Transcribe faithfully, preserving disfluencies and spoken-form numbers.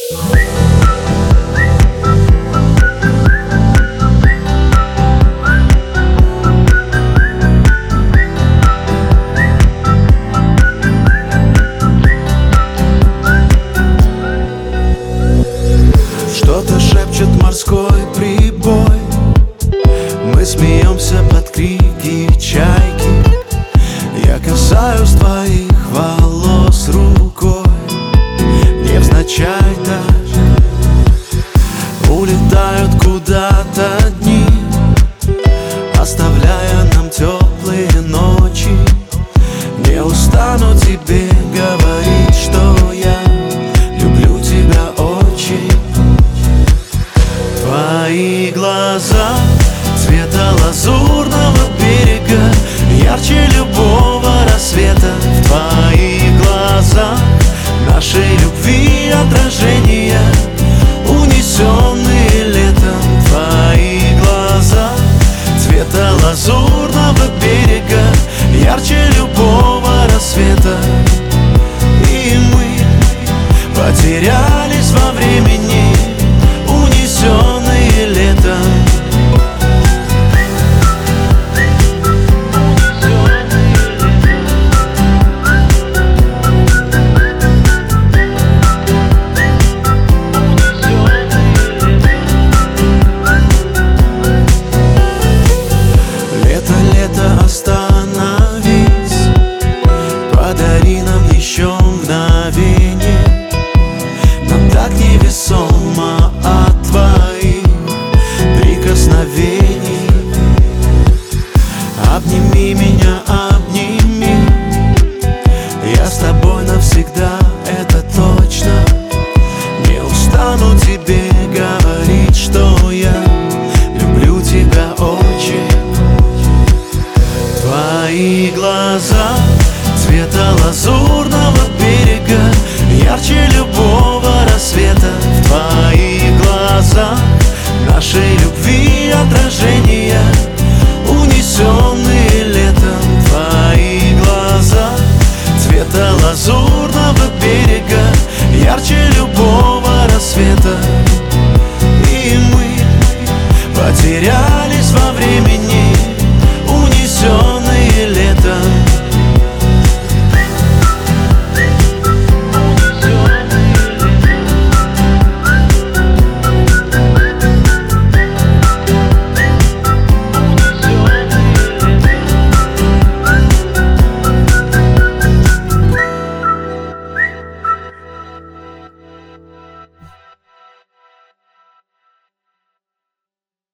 Что-то шепчет морской прибой, мы смеемся под крики чайки. Я касаюсь твоих волос рукой, невзначай так. Улетают куда-то дни, оставляя нам теплые ночи. Не устану тебе говорить, что я люблю тебя очень. Твои глаза цвета лазурного берега, ярче любого рассвета. В твоих глазах нашей любви отражения, унесенные летом. Твои глаза цвета лазурного берега, ярче любого рассвета. И мы потеряли